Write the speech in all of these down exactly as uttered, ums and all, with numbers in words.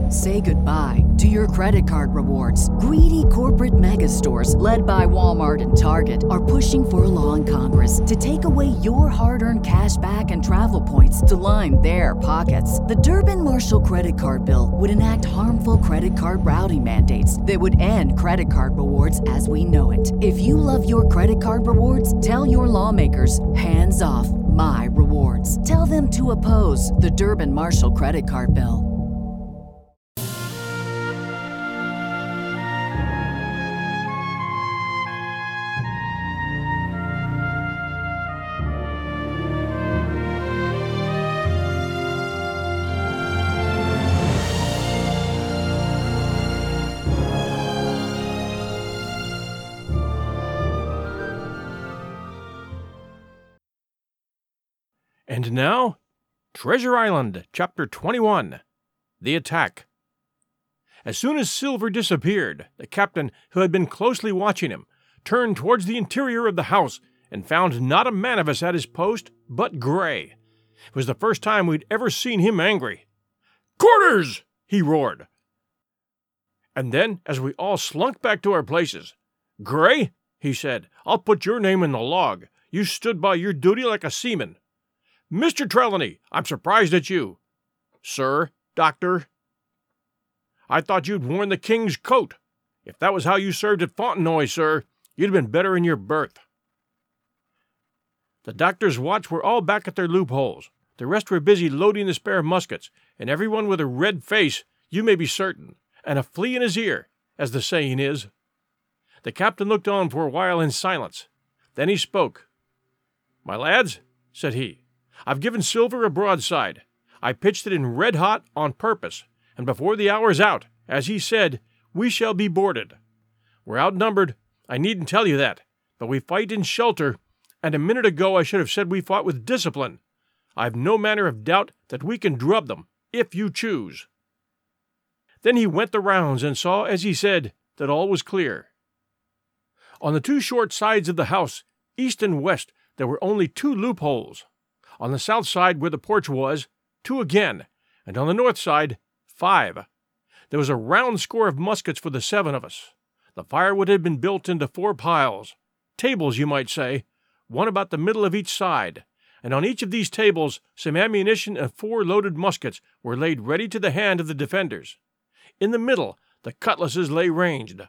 Say goodbye to your credit card rewards. Greedy corporate mega stores, led by Walmart and Target, are pushing for a law in Congress to take away your hard-earned cash back and travel points to line their pockets. The Durbin-Marshall credit card bill would enact harmful credit card routing mandates that would end credit card rewards as we know it. If you love your credit card rewards, tell your lawmakers, hands off my rewards. Tell them to oppose the Durbin-Marshall credit card bill. And now, Treasure Island, Chapter twenty-one, The Attack. As soon as Silver disappeared, the captain, who had been closely watching him, turned towards the interior of the house and found not a man of us at his post but Gray. It was the first time we'd ever seen him angry. "Quarters!" he roared. And then, as we all slunk back to our places, "Gray," he said, "I'll put your name in the log. You stood by your duty like a seaman." "Mister Trelawney, I'm surprised at you." "Sir, doctor." "I thought you'd worn the king's coat. If that was how you served at Fontenoy, sir, you'd have been better in your berth." The doctor's watch were all back at their loopholes. The rest were busy loading the spare muskets, and everyone with a red face, you may be certain, and a flea in his ear, as the saying is. The captain looked on for a while in silence. Then he spoke. "My lads," said he, "I've given Silver a broadside. I pitched it in red hot on purpose, and before the hour's out, as he said, we shall be boarded. We're outnumbered, I needn't tell you that, but we fight in shelter, and a minute ago I should have said we fought with discipline. I've no manner of doubt that we can drub them, if you choose." Then he went the rounds and saw, as he said, that all was clear. On the two short sides of the house, east and west, there were only two loopholes. On the south side, where the porch was, two again, and on the north side, five. There was a round score of muskets for the seven of us. The firewood had been built into four piles, tables, you might say, one about the middle of each side, and on each of these tables some ammunition and four loaded muskets were laid ready to the hand of the defenders. In the middle, the cutlasses lay ranged.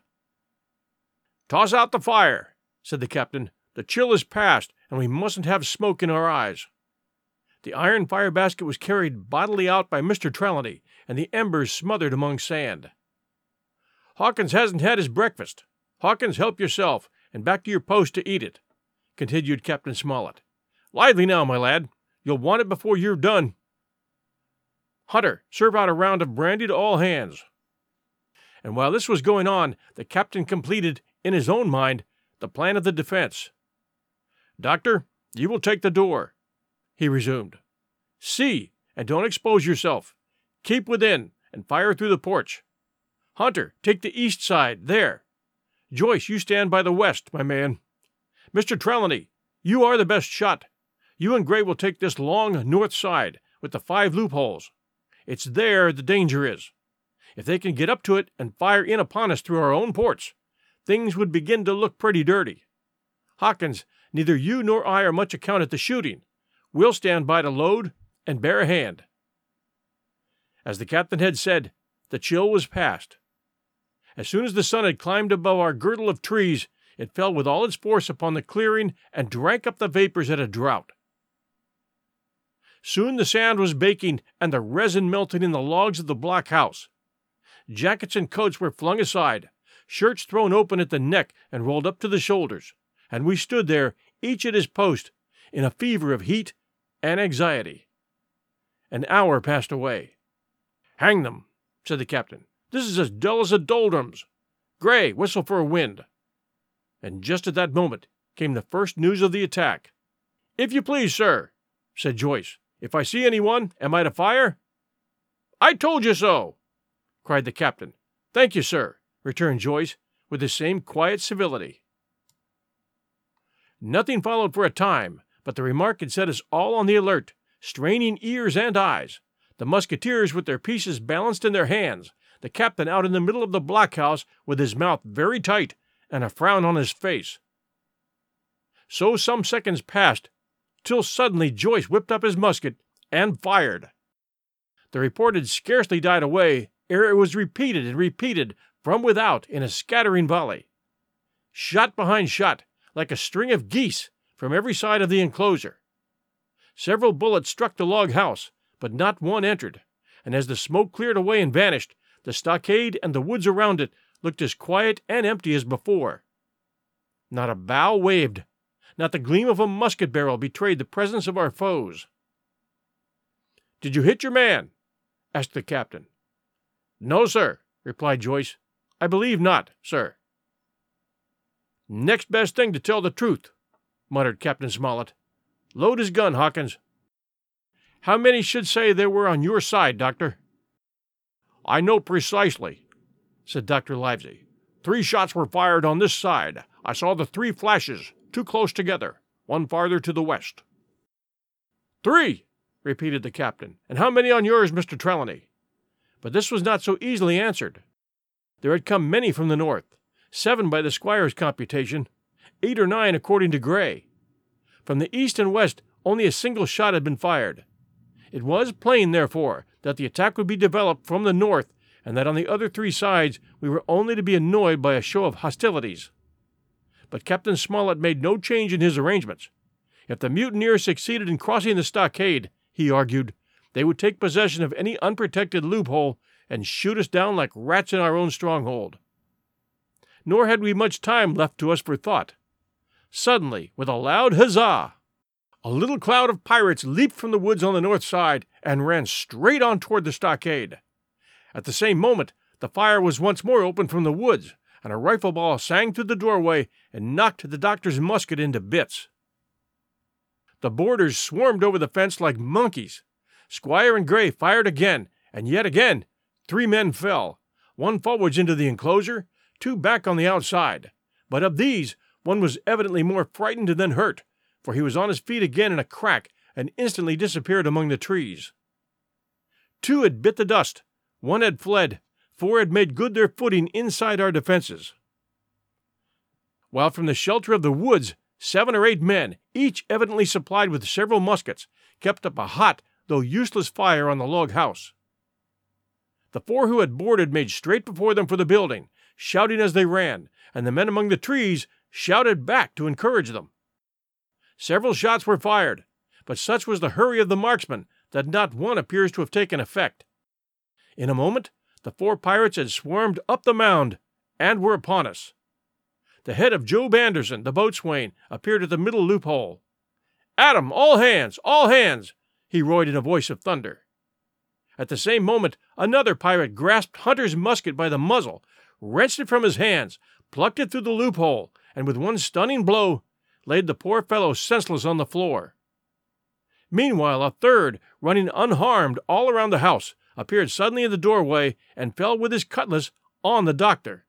"Toss out the fire," said the captain. "The chill is past, and we mustn't have smoke in our eyes." The iron fire basket was carried bodily out by Mister Trelawney, and the embers smothered among sand. "Hawkins hasn't had his breakfast. Hawkins, help yourself, and back to your post to eat it," continued Captain Smollett. "Lively now, my lad. You'll want it before you're done. Hunter, serve out a round of brandy to all hands." And while this was going on, the captain completed, in his own mind, the plan of the defense. "Doctor, you will take the door," he resumed. "See, and don't expose yourself. Keep within, and fire through the porch. Hunter, take the east side, there. Joyce, you stand by the west, my man. Mister Trelawney, you are the best shot. You and Gray will take this long north side, with the five loopholes. It's there the danger is. If they can get up to it and fire in upon us through our own ports, things would begin to look pretty dirty. Hawkins, neither you nor I are much account at the shooting. We'll stand by to load and bear a hand." As the captain had said, the chill was past. As soon as the sun had climbed above our girdle of trees, it fell with all its force upon the clearing and drank up the vapors at a draught. Soon the sand was baking and the resin melting in the logs of the block house. Jackets and coats were flung aside, shirts thrown open at the neck and rolled up to the shoulders, and we stood there, each at his post, in a fever of heat and anxiety. An hour passed away. "Hang them," said the captain. "This is as dull as the doldrums. Gray, whistle for a wind." And just at that moment came the first news of the attack. "If you please, sir," said Joyce, "if I see anyone, am I to fire?" "I told you so," cried the captain. "Thank you, sir," returned Joyce, with the same quiet civility. Nothing followed for a time, but the remark had set us all on the alert, straining ears and eyes. the musketeers with their pieces balanced in their hands, the captain out in the middle of the blockhouse with his mouth very tight and a frown on his face. So some seconds passed, till suddenly Joyce whipped up his musket and fired. The report had scarcely died away ere it was repeated and repeated from without in a scattering volley. Shot behind shot, like a string of geese, from every side of the enclosure. Several bullets struck the log house, but not one entered, and as the smoke cleared away and vanished, the stockade and the woods around it looked as quiet and empty as before. Not a bough waved, not the gleam of a musket barrel betrayed the presence of our foes. "Did you hit your man?" asked the captain. "No, sir," replied Joyce. "I believe not, sir." "Next best thing to tell the truth," muttered Captain Smollett. "Load his gun, Hawkins. How many should say there were on your side, Doctor?" "I know precisely," said Doctor Livesey. "Three shots were fired on this side. I saw the three flashes, two close together, one farther to the west." "Three!" repeated the captain. "And how many on yours, Mister Trelawney?" But this was not so easily answered. There had come many from the north, seven by the squire's computation, eight or nine according to Gray. From the east and west only a single shot had been fired. It was plain, therefore, that the attack would be developed from the north, and that on the other three sides we were only to be annoyed by a show of hostilities. But Captain Smollett made no change in his arrangements. If the mutineers succeeded in crossing the stockade, he argued, they would take possession of any unprotected loophole and shoot us down like rats in our own stronghold. Nor had we much time left to us for thought. Suddenly, with a loud huzzah, a little cloud of pirates leaped from the woods on the north side and ran straight on toward the stockade. At the same moment, the fire was once more opened from the woods, and a rifle ball sang through the doorway and knocked the doctor's musket into bits. The boarders swarmed over the fence like monkeys. Squire and Gray fired again, and yet again. Three men fell, one forwards into the enclosure, two back on the outside. But of these, one was evidently more frightened than hurt, for he was on his feet again in a crack and instantly disappeared among the trees. Two had bit the dust, one had fled, four had made good their footing inside our defenses. While from the shelter of the woods, seven or eight men, each evidently supplied with several muskets, kept up a hot, though useless fire on the log house. The four who had boarded made straight before them for the building, shouting as they ran, and the men among the trees shouted back to encourage them. Several shots were fired, but such was the hurry of the marksmen that not one appears to have taken effect. In a moment, the four pirates had swarmed up the mound and were upon us. The head of Job Anderson, the boatswain, appeared at the middle loophole. "At 'em, all hands, all hands!" he roared in a voice of thunder. At the same moment, another pirate grasped Hunter's musket by the muzzle, wrenched it from his hands, plucked it through the loophole, and with one stunning blow, laid the poor fellow senseless on the floor. Meanwhile, a third, running unharmed all around the house, appeared suddenly in the doorway and fell with his cutlass on the doctor.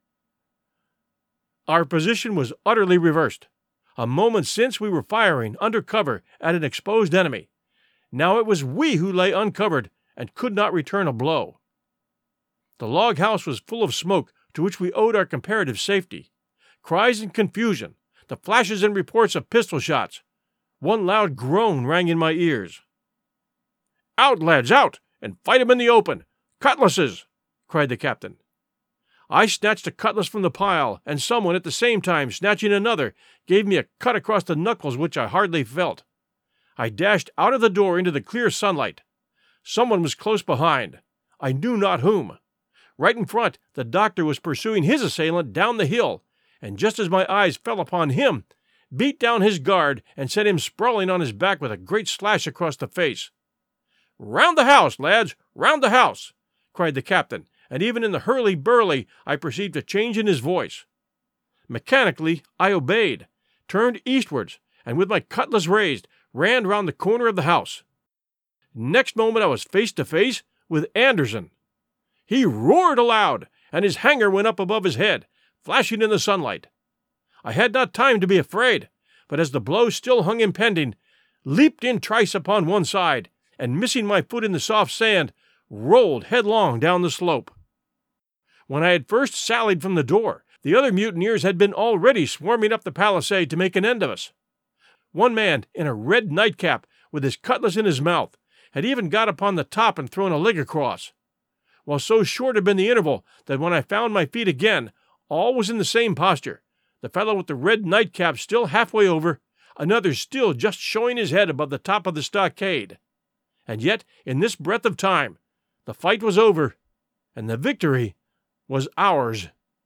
Our position was utterly reversed. A moment since we were firing under cover at an exposed enemy. Now it was we who lay uncovered and could not return a blow. The log house was full of smoke, to which we owed our comparative safety. Cries and confusion, the flashes and reports of pistol shots. One loud groan rang in my ears. "Out, lads, out, and fight 'em in the open! Cutlasses!" cried the captain. I snatched a cutlass from the pile, and someone, at the same time snatching another, gave me a cut across the knuckles which I hardly felt. I dashed out of the door into the clear sunlight. Someone was close behind. I knew not whom. Right in front, the doctor was pursuing his assailant down the hill, and just as my eyes fell upon him, beat down his guard and sent him sprawling on his back with a great slash across the face. "Round the house, lads, round the house!" cried the captain, and even in the hurly-burly I perceived a change in his voice. Mechanically I obeyed, turned eastwards, and with my cutlass raised, ran round the corner of the house. Next moment I was face to face with Anderson. He roared aloud, and his hanger went up above his head, flashing in the sunlight. I had not time to be afraid, but as the blow still hung impending, leaped in trice upon one side, and missing my foot in the soft sand, rolled headlong down the slope. When I had first sallied from the door, the other mutineers had been already swarming up the palisade to make an end of us. One man, in a red nightcap, with his cutlass in his mouth, had even got upon the top and thrown a leg across. While so short had been the interval that when I found my feet again, all was in the same posture, the fellow with the red nightcap still halfway over, another still just showing his head above the top of the stockade. And yet, in this breath of time, the fight was over, and the victory was ours.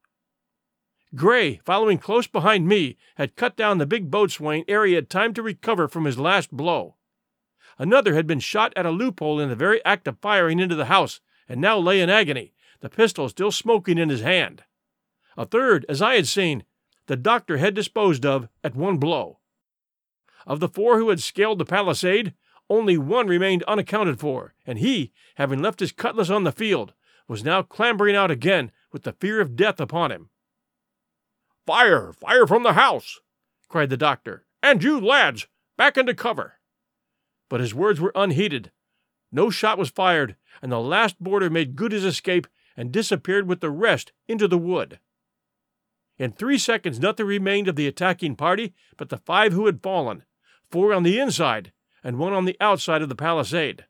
Gray, following close behind me, had cut down the big boatswain ere he had time to recover from his last blow. Another had been shot at a loophole in the very act of firing into the house, and now lay in agony, the pistol still smoking in his hand. A third, as I had seen, the doctor had disposed of at one blow. Of the four who had scaled the palisade, only one remained unaccounted for, and he, having left his cutlass on the field, was now clambering out again with the fear of death upon him. "Fire! Fire from the house!" cried the doctor. "And you, lads, back into cover!" But his words were unheeded. No shot was fired, and the last boarder made good his escape and disappeared with the rest into the wood. In three seconds nothing remained of the attacking party but the five who had fallen, four on the inside and one on the outside of the palisade.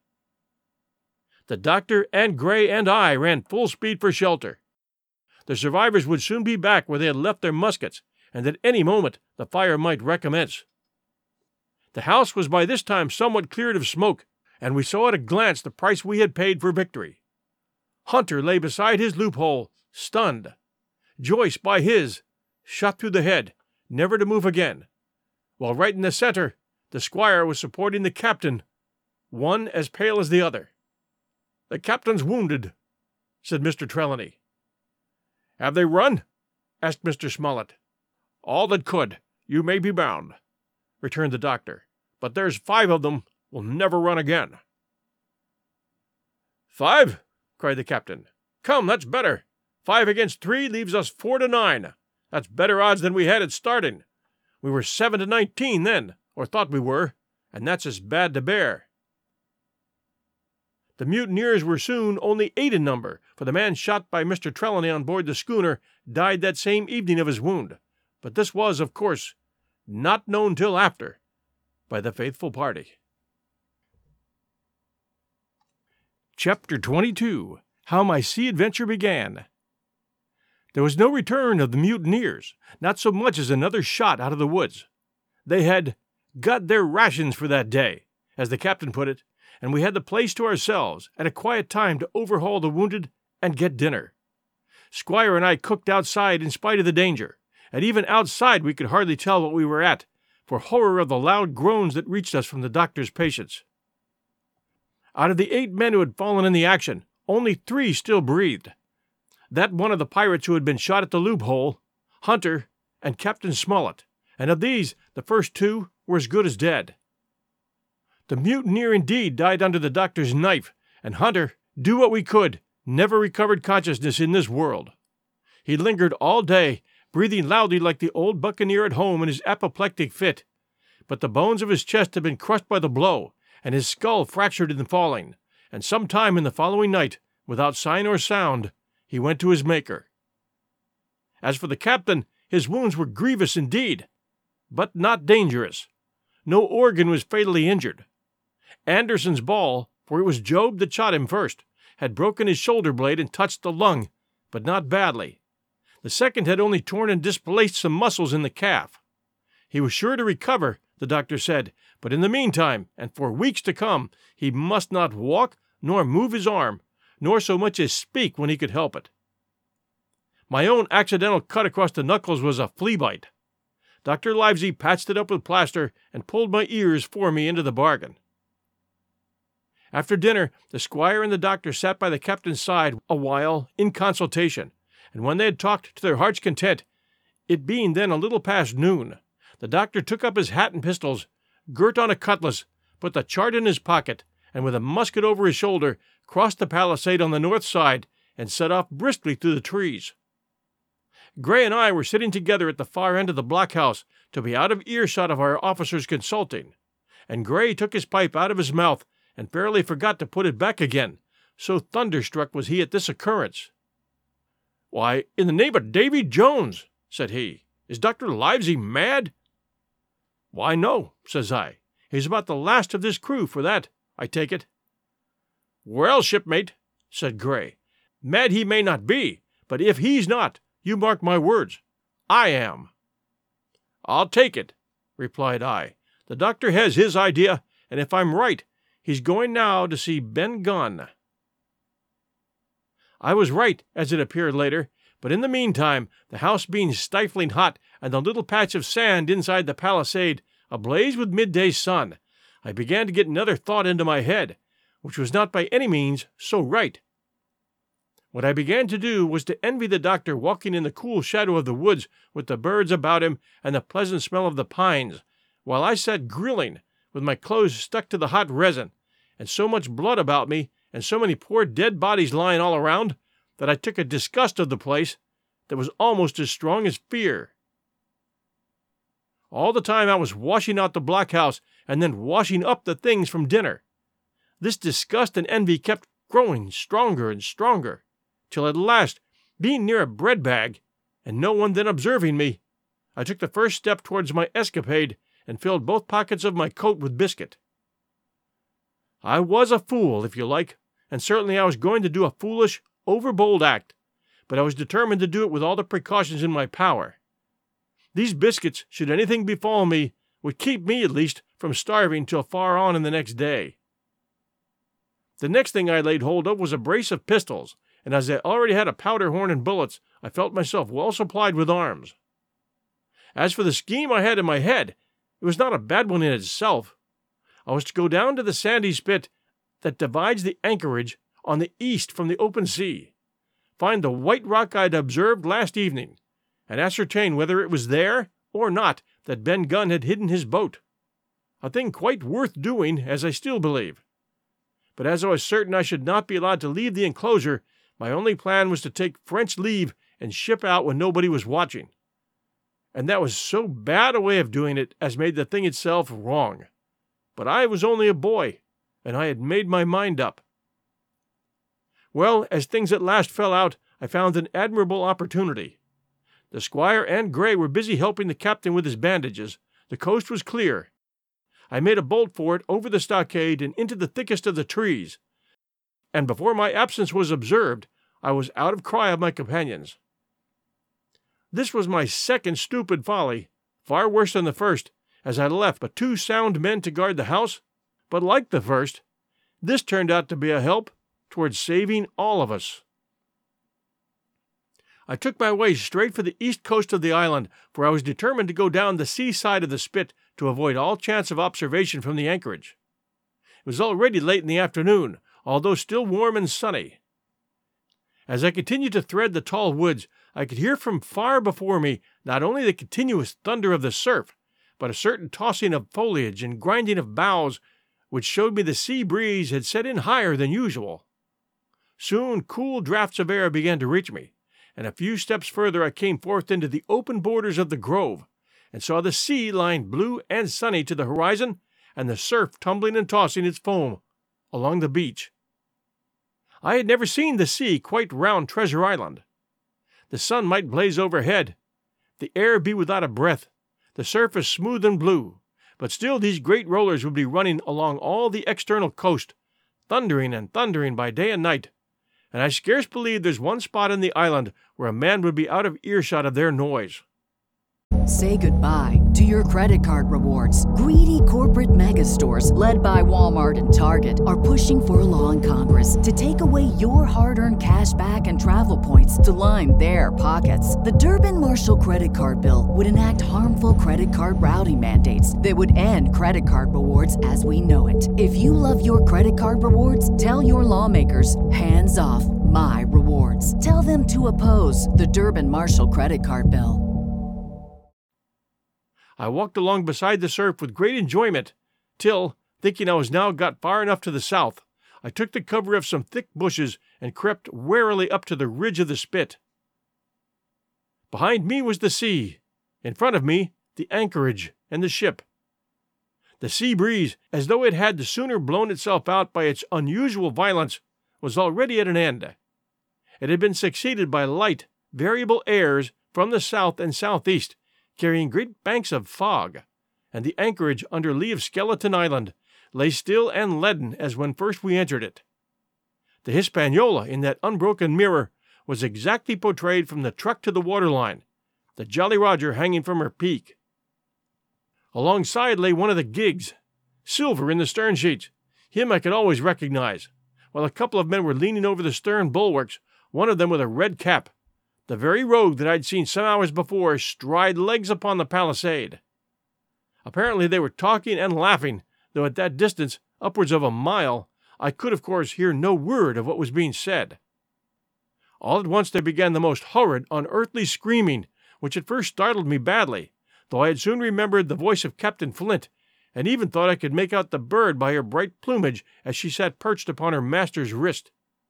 The doctor and Gray and I ran full speed for shelter. The survivors would soon be back where they had left their muskets, and at any moment the fire might recommence. The house was by this time somewhat cleared of smoke, and we saw at a glance the price we had paid for victory. Hunter lay beside his loophole, stunned. Joyce by his, shot through the head, never to move again, while right in the center the squire was supporting the captain, one as pale as the other. "The captain's wounded," said Mister Trelawney. "Have they run?" asked Mister Smollett. "All that could, you may be bound," returned the doctor. "But there's five of them will never run again." "Five?" cried the captain. "Come, that's better. Five against three leaves us four to nine. That's better odds than we had at starting. We were seven to nineteen then, or thought we were, and that's as bad to bear." The mutineers were soon only eight in number, for the man shot by Mister Trelawney on board the schooner died that same evening of his wound. But this was, of course, not known till after by the faithful party. Chapter twenty-two. How My Sea Adventure Began. There was no return of the mutineers, not so much as another shot out of the woods. They had got their rations for that day, as the captain put it, and we had the place to ourselves and a quiet time to overhaul the wounded and get dinner. Squire and I cooked outside in spite of the danger, and even outside we could hardly tell what we were at, for horror of the loud groans that reached us from the doctor's patients. Out of the eight men who had fallen in the action, only three still breathed. That one of the pirates who had been shot at the loophole, Hunter, and Captain Smollett, and of these the first two were as good as dead. The mutineer indeed died under the doctor's knife, and Hunter, do what we could, never recovered consciousness in this world. He lingered all day, breathing loudly like the old buccaneer at home in his apoplectic fit, but the bones of his chest had been crushed by the blow, and his skull fractured in falling, and some time in the following night, without sign or sound, he went to his Maker. As for the captain, his wounds were grievous indeed, but not dangerous. No organ was fatally injured. Anderson's ball, for it was Job that shot him first, had broken his shoulder blade and touched the lung, but not badly. The second had only torn and displaced some muscles in the calf. He was sure to recover, the doctor said, but in the meantime, and for weeks to come, he must not walk, nor move his arm, nor so much as speak when he could help it. My own accidental cut across the knuckles was a flea bite. Doctor Livesey patched it up with plaster and pulled my ears for me into the bargain. After dinner, the squire and the doctor sat by the captain's side a while in consultation, and when they had talked to their heart's content, it being then a little past noon, the doctor took up his hat and pistols, girt on a cutlass, put the chart in his pocket, and with a musket over his shoulder, crossed the palisade on the north side and set off briskly through the trees. Gray and I were sitting together at the far end of the blockhouse to be out of earshot of our officers consulting, and Gray took his pipe out of his mouth and fairly forgot to put it back again, so thunderstruck was he at this occurrence. "Why, in the name of Davy Jones," said he, "is Doctor Livesey mad?" "Why, no," says I. "He's about the last of this crew for that, I take it." "Well, shipmate," said Gray, "mad he may not be, but if he's not, you mark my words, I am." "I'll take it," replied I. "The doctor has his idea, and if I'm right, he's going now to see Ben Gunn." I was right, as it appeared later, but in the meantime, the house being stifling hot and the little patch of sand inside the palisade ablaze with midday sun, I began to get another thought into my head, which was not by any means so right. What I began to do was to envy the doctor walking in the cool shadow of the woods with the birds about him and the pleasant smell of the pines, while I sat grilling, with my clothes stuck to the hot resin, and so much blood about me, and so many poor dead bodies lying all around, that I took a disgust of the place that was almost as strong as fear. All the time I was washing out the blockhouse and then washing up the things from dinner. This disgust and envy kept growing stronger and stronger, till at last, being near a bread bag, and no one then observing me, I took the first step towards my escapade and filled both pockets of my coat with biscuit. I was a fool, if you like, and certainly I was going to do a foolish, overbold act, but I was determined to do it with all the precautions in my power. These biscuits, should anything befall me, would keep me, at least, from starving till far on in the next day. The next thing I laid hold of was a brace of pistols, and as I already had a powder horn and bullets, I felt myself well supplied with arms. As for the scheme I had in my head, it was not a bad one in itself. I was to go down to the sandy spit that divides the anchorage on the east from the open sea, find the white rock I had observed last evening, and ascertain whether it was there or not that Ben Gunn had hidden his boat. A thing quite worth doing, as I still believe. But as I was certain I should not be allowed to leave the enclosure, my only plan was to take French leave and ship out when nobody was watching. And that was so bad a way of doing it as made the thing itself wrong. But I was only a boy, and I had made my mind up. Well, as things at last fell out, I found an admirable opportunity. The squire and Gray were busy helping the captain with his bandages. The coast was clear. I made a bolt for it over the stockade and into the thickest of the trees, and before my absence was observed, I was out of cry of my companions. This was my second stupid folly, far worse than the first, as I left but two sound men to guard the house, but like the first, this turned out to be a help towards saving all of us. I took my way straight for the east coast of the island, for I was determined to go down the sea side of the spit to avoid all chance of observation from the anchorage. It was already late in the afternoon, although still warm and sunny. As I continued to thread the tall woods, I could hear from far before me not only the continuous thunder of the surf, but a certain tossing of foliage and grinding of boughs, which showed me the sea breeze had set in higher than usual. Soon cool draughts of air began to reach me, and a few steps further I came forth into the open borders of the grove, and saw the sea lying blue and sunny to the horizon, and the surf tumbling and tossing its foam along the beach. I had never seen the sea quite round Treasure Island. The sun might blaze overhead, the air be without a breath, the surface smooth and blue, but still these great rollers would be running along all the external coast, thundering and thundering by day and night, and I scarce believe there's one spot in the island where a man would be out of earshot of their noise. Say goodbye to your credit card rewards. Greedy corporate mega stores, led by Walmart and Target, are pushing for a law in Congress to take away your hard-earned cash back and travel points to line their pockets. The Durbin-Marshall credit card bill would enact harmful credit card routing mandates that would end credit card rewards as we know it. If you love your credit card rewards, tell your lawmakers, hands off my rewards. Tell them to oppose the Durbin-Marshall credit card bill. I walked along beside the surf with great enjoyment, till, thinking I was now got far enough to the south, I took the cover of some thick bushes and crept warily up to the ridge of the spit. Behind me was the sea, in front of me the anchorage and the ship. The The sea breeze, as though it had the sooner blown itself out by its unusual violence, was already at an end. It had been succeeded by light, variable airs from the south and southeast, carrying great banks of fog, and the anchorage under lee of Skeleton Island lay still and leaden as when first we entered it. The Hispaniola, in that unbroken mirror, was exactly portrayed from the truck to the waterline, the Jolly Roger hanging from her peak. Alongside lay one of the gigs, Silver in the stern sheets. Him I could always recognize, while a couple of men were leaning over the stern bulwarks, one of them with a red cap, the very rogue that I'd seen some hours before stride legs upon the palisade. Apparently they were talking and laughing, though at that distance, upwards of a mile, I could of course hear no word of what was being said. All at once there began the most horrid, unearthly screaming, which at first startled me badly, though I had soon remembered the voice of Captain Flint, and even thought I could make out the bird by her bright plumage as she sat perched upon her master's wrist.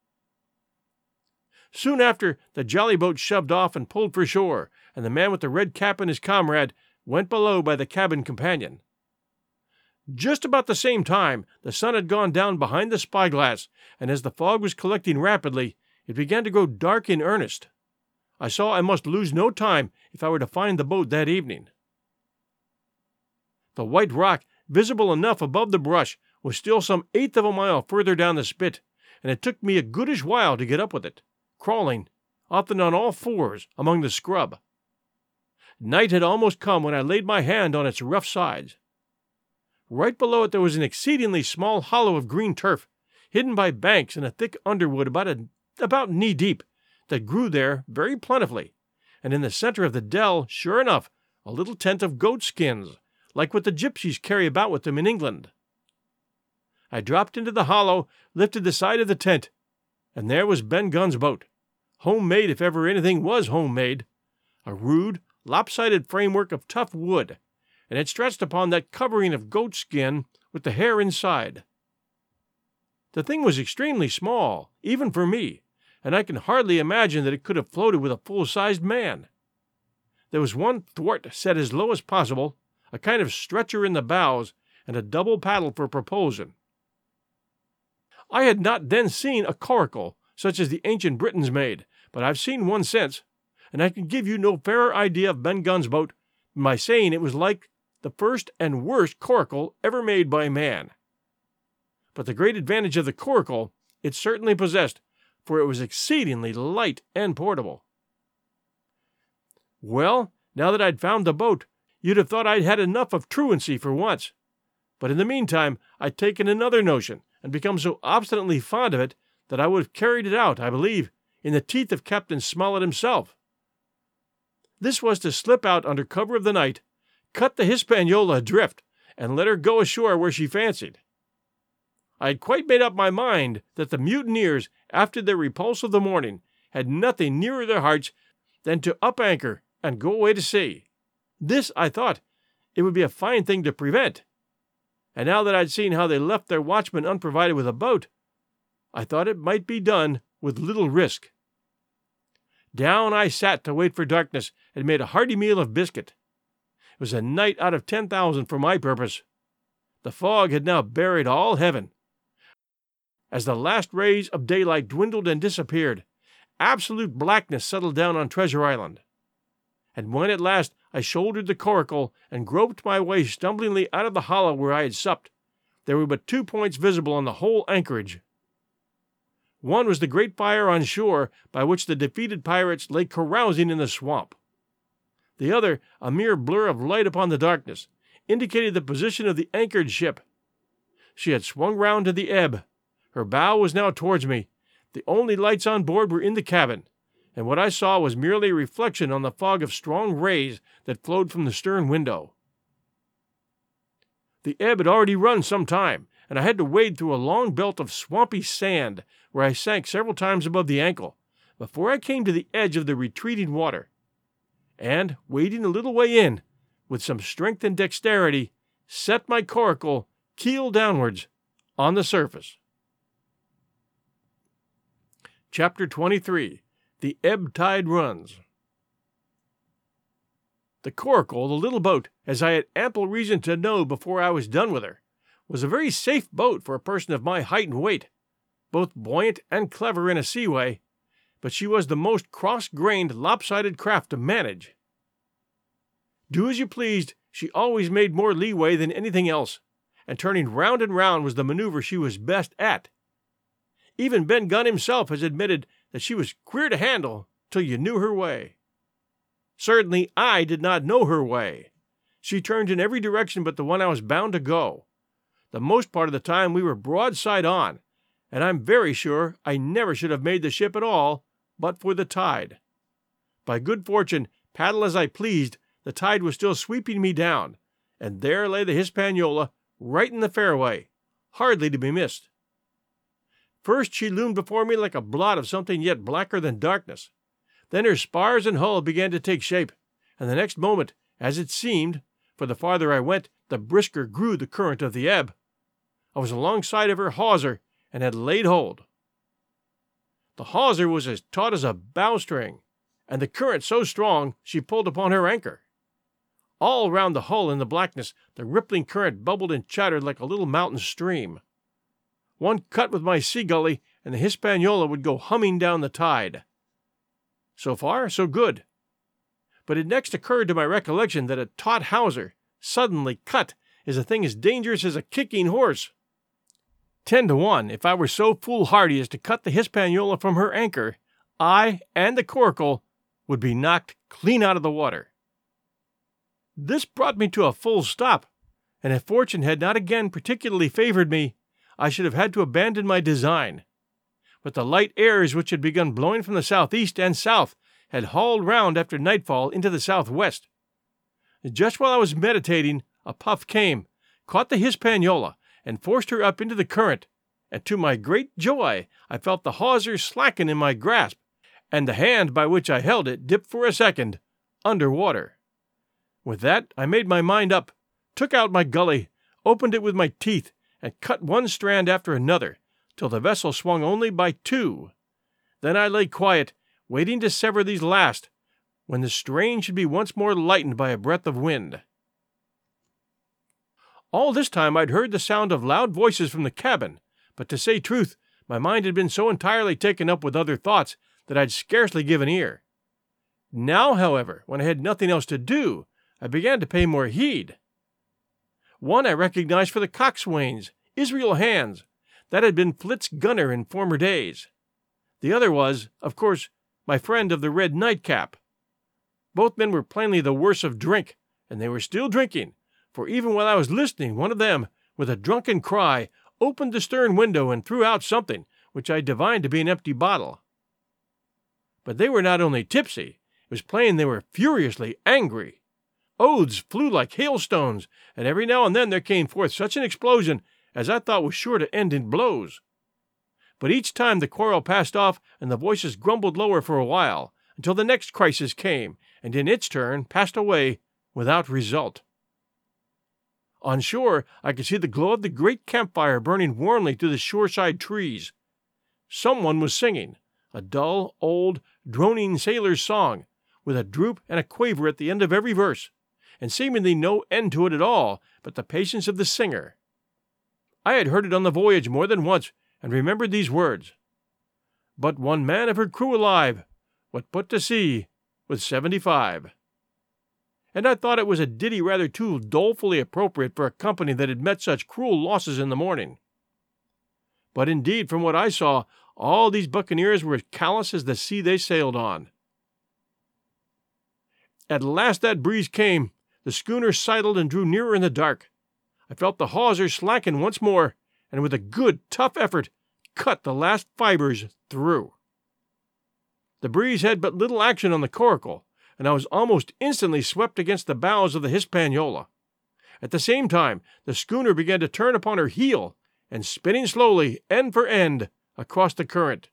Soon after, the jolly boat shoved off and pulled for shore, and the man with the red cap and his comrade went below by the cabin companion. Just about the same time, the sun had gone down behind the spyglass, and as the fog was collecting rapidly, it began to grow dark in earnest. I saw I must lose no time if I were to find the boat that evening. The white rock, visible enough above the brush, was still some eighth of a mile further down the spit, and it took me a goodish while to get up with it, crawling, often on all fours, among the scrub. Night had almost come when I laid my hand on its rough sides. Right below it there was an exceedingly small hollow of green turf, hidden by banks and a thick underwood about, a, about knee-deep, that grew there very plentifully, and in the center of the dell, sure enough, a little tent of goat skins, like what the gypsies carry about with them in England. I dropped into the hollow, lifted the side of the tent, and there was Ben Gunn's boat, homemade if ever anything was homemade, a rude, lopsided framework of tough wood, and it stretched upon that covering of goat skin with the hair inside. The thing was extremely small, even for me, and I can hardly imagine that it could have floated with a full-sized man. There was one thwart set as low as possible, a kind of stretcher in the bows, and a double paddle for propulsion. I had not then seen a coracle, such as the ancient Britons made, but I've seen one since, and I can give you no fairer idea of Ben Gunn's boat than by saying it was like the first and worst coracle ever made by man. But the great advantage of the coracle it certainly possessed, for it was exceedingly light and portable. Well, now that I'd found the boat, you'd have thought I'd had enough of truancy for once. But in the meantime, I'd taken another notion, and become so obstinately fond of it that I would have carried it out, I believe, in the teeth of Captain Smollett himself. This was to slip out under cover of the night, cut the Hispaniola adrift, and let her go ashore where she fancied. I had quite made up my mind that the mutineers, after their repulse of the morning, had nothing nearer their hearts than to up anchor and go away to sea. This, I thought, it would be a fine thing to prevent. And now that I'd seen how they left their watchmen unprovided with a boat, I thought it might be done with little risk. Down I sat to wait for darkness, and made a hearty meal of biscuit. It was a night out of ten thousand for my purpose. The fog had now buried all heaven. As the last rays of daylight dwindled and disappeared, absolute blackness settled down on Treasure Island. And when at last I shouldered the coracle and groped my way stumblingly out of the hollow where I had supped, there were but two points visible on the whole anchorage. One was the great fire on shore by which the defeated pirates lay carousing in the swamp. The other, a mere blur of light upon the darkness, indicated the position of the anchored ship. She had swung round to the ebb. Her bow was now towards me. The only lights on board were in the cabin, and what I saw was merely a reflection on the fog of strong rays that flowed from the stern window. The ebb had already run some time, and I had to wade through a long belt of swampy sand, where I sank several times above the ankle, before I came to the edge of the retreating water, and, wading a little way in, with some strength and dexterity, set my coracle, keel downwards, on the surface. Chapter twenty-three. The Ebb Tide Runs. The Coracle, the little boat, as I had ample reason to know before I was done with her, was a very safe boat for a person of my height and weight, both buoyant and clever in a seaway, but she was the most cross-grained, lopsided craft to manage. Do as you pleased, she always made more leeway than anything else, and turning round and round was the maneuver she was best at. Even Ben Gunn himself has admitted that she was queer to handle till you knew her way. Certainly I did not know her way. She turned in every direction but the one I was bound to go. The most part of the time we were broadside on, and I'm very sure I never should have made the ship at all but for the tide. By good fortune, paddle as I pleased, the tide was still sweeping me down, and there lay the Hispaniola right in the fairway, hardly to be missed. First she loomed before me like a blot of something yet blacker than darkness. Then her spars and hull began to take shape, and the next moment, as it seemed, for the farther I went, the brisker grew the current of the ebb, I was alongside of her hawser and had laid hold. The hawser was as taut as a bowstring, and the current so strong she pulled upon her anchor. All round the hull in the blackness the rippling current bubbled and chattered like a little mountain stream. One cut with my sea gully, and the Hispaniola would go humming down the tide. So far, so good. But it next occurred to my recollection that a taut hawser, suddenly cut, is a thing as dangerous as a kicking horse. Ten to one, if I were so foolhardy as to cut the Hispaniola from her anchor, I and the Coracle would be knocked clean out of the water. This brought me to a full stop, and if fortune had not again particularly favored me, I should have had to abandon my design. But the light airs which had begun blowing from the southeast and south had hauled round after nightfall into the southwest. Just while I was meditating, a puff came, caught the Hispaniola, and forced her up into the current, and to my great joy I felt the hawser slacken in my grasp, and the hand by which I held it dip for a second under water. With that I made my mind up, took out my gully, opened it with my teeth, and cut one strand after another, till the vessel swung only by two. Then I lay quiet, waiting to sever these last, when the strain should be once more lightened by a breath of wind. All this time I'd heard the sound of loud voices from the cabin, but to say truth, my mind had been so entirely taken up with other thoughts that I'd scarcely given ear. Now, however, when I had nothing else to do, I began to pay more heed. One I recognized for the coxswain's, Israel Hands, that had been Flit's gunner in former days. The other was, of course, my friend of the red nightcap. Both men were plainly the worse of drink, and they were still drinking, for even while I was listening, one of them, with a drunken cry, opened the stern window and threw out something, which I divined to be an empty bottle. But they were not only tipsy, it was plain they were furiously angry. Oaths flew like hailstones, and every now and then there came forth such an explosion as I thought was sure to end in blows. But each time the quarrel passed off, and the voices grumbled lower for a while, until the next crisis came, and in its turn passed away without result. On shore I could see the glow of the great campfire burning warmly through the shoreside trees. Someone was singing, a dull, old, droning sailor's song, with a droop and a quaver at the end of every verse, and seemingly no end to it at all but the patience of the singer. I had heard it on the voyage more than once, and remembered these words: "But one man of her crew alive, what put to sea with seventy-five." And I thought it was a ditty rather too dolefully appropriate for a company that had met such cruel losses in the morning. But indeed, from what I saw, all these buccaneers were as callous as the sea they sailed on. At last that breeze came, the schooner sidled and drew nearer in the dark. I felt the hawser slacken once more, and with a good, tough effort, cut the last fibers through. The breeze had but little action on the Coracle, and I was almost instantly swept against the bows of the Hispaniola. At the same time, the schooner began to turn upon her heel, and spinning slowly, end for end, across the current.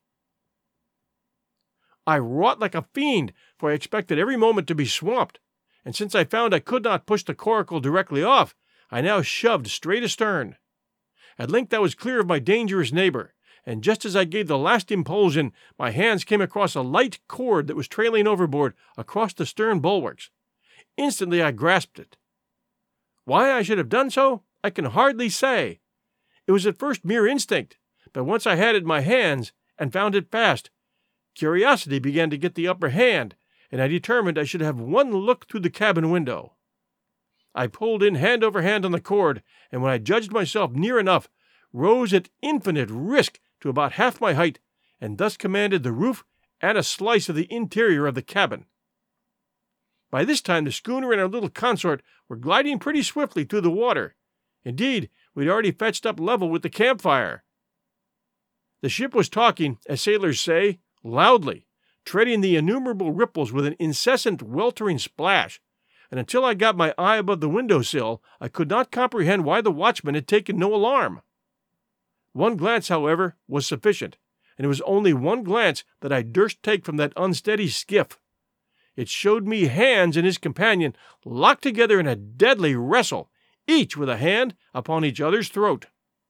I wrought like a fiend, for I expected every moment to be swamped, and since I found I could not push the Coracle directly off, I now shoved straight astern. At length I was clear of my dangerous neighbor, and just as I gave the last impulsion, my hands came across a light cord that was trailing overboard across the stern bulwarks. Instantly I grasped it. Why I should have done so, I can hardly say. It was at first mere instinct, but once I had it in my hands and found it fast, curiosity began to get the upper hand, and I determined I should have one look through the cabin window. I pulled in hand over hand on the cord, and when I judged myself near enough, rose at infinite risk to about half my height, and thus commanded the roof and a slice of the interior of the cabin. By this time the schooner and our little consort were gliding pretty swiftly through the water. Indeed, we had already fetched up level with the campfire. The ship was talking, as sailors say, loudly, treading the innumerable ripples with an incessant weltering splash, and until I got my eye above the window-sill, I could not comprehend why the watchman had taken no alarm. One glance, however, was sufficient, and it was only one glance that I durst take from that unsteady skiff. It showed me Hans and his companion locked together in a deadly wrestle, each with a hand upon each other's throat.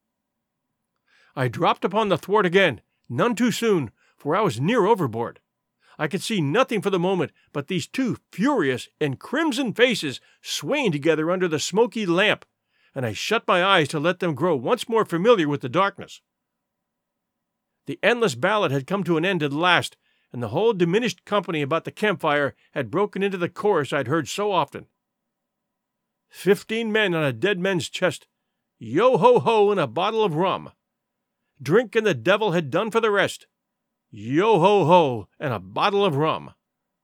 I dropped upon the thwart again, none too soon, for I was near overboard. I could see nothing for the moment but these two furious and crimson faces swaying together under the smoky lamp, and I shut my eyes to let them grow once more familiar with the darkness. The endless ballad had come to an end at last, and the whole diminished company about the campfire had broken into the chorus I'd heard so often. Fifteen men on a dead man's chest, yo-ho-ho and a bottle of rum. Drink and the devil had done for the rest. Yo-ho-ho and a bottle of rum.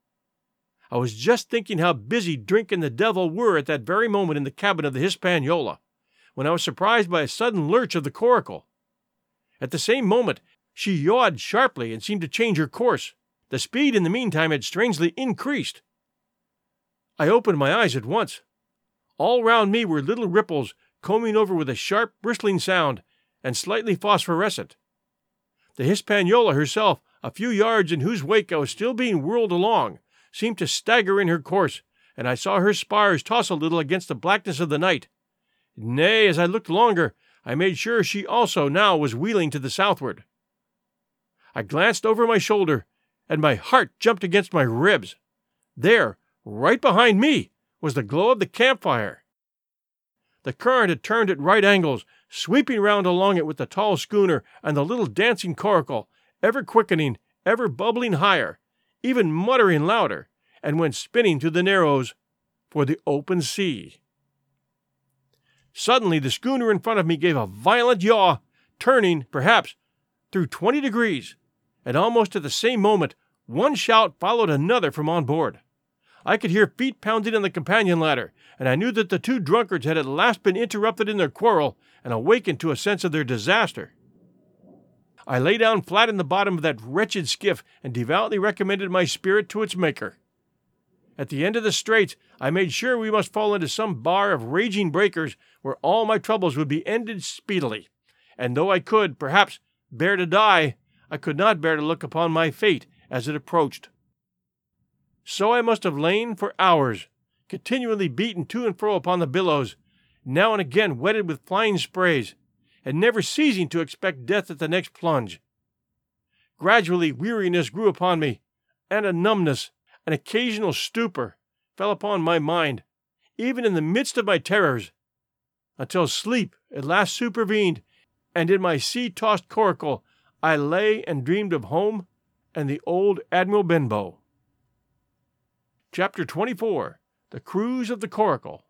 I was just thinking how busy Drink and the devil were at that very moment in the cabin of the Hispaniola, when I was surprised by a sudden lurch of the coracle. At the same moment, she yawed sharply and seemed to change her course. The speed in the meantime had strangely increased. I opened my eyes at once. All round me were little ripples combing over with a sharp, bristling sound, and slightly phosphorescent. The Hispaniola herself, a few yards in whose wake I was still being whirled along, seemed to stagger in her course, and I saw her spars toss a little against the blackness of the night. Nay, as I looked longer, I made sure she also now was wheeling to the southward. I glanced over my shoulder, and my heart jumped against my ribs. There, right behind me, was the glow of the campfire. The current had turned at right angles, sweeping round along it with the tall schooner and the little dancing coracle, ever quickening, ever bubbling higher, even muttering louder, and went spinning through the narrows for the open sea. Suddenly the schooner in front of me gave a violent yaw, turning, perhaps, through twenty degrees, and almost at the same moment one shout followed another from on board. I could hear feet pounding on the companion ladder, and I knew that the two drunkards had at last been interrupted in their quarrel and awakened to a sense of their disaster. I lay down flat in the bottom of that wretched skiff and devoutly recommended my spirit to its Maker. At the end of the straits, I made sure we must fall into some bar of raging breakers where all my troubles would be ended speedily, and though I could, perhaps, bear to die, I could not bear to look upon my fate as it approached. So I must have lain for hours, continually beaten to and fro upon the billows, now and again wetted with flying sprays, and never ceasing to expect death at the next plunge. Gradually weariness grew upon me, and a numbness, an occasional stupor, fell upon my mind, even in the midst of my terrors, until sleep at last supervened, and in my sea-tossed coracle I lay and dreamed of home and the old Admiral Benbow. Chapter twenty-four. The Cruise of the Coracle.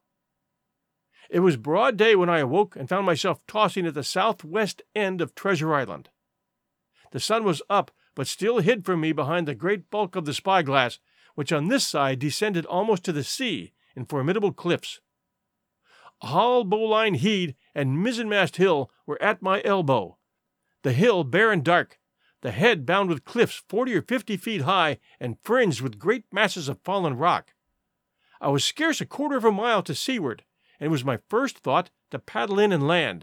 It was broad day when I awoke and found myself tossing at the southwest end of Treasure Island. The sun was up, but still hid from me behind the great bulk of the spyglass, which on this side descended almost to the sea in formidable cliffs. Hull Bowline Head and Mizzenmast Hill were at my elbow, the hill bare and dark, the head bound with cliffs forty or fifty feet high and fringed with great masses of fallen rock. I was scarce a quarter of a mile to seaward, and it was my first thought to paddle in and land.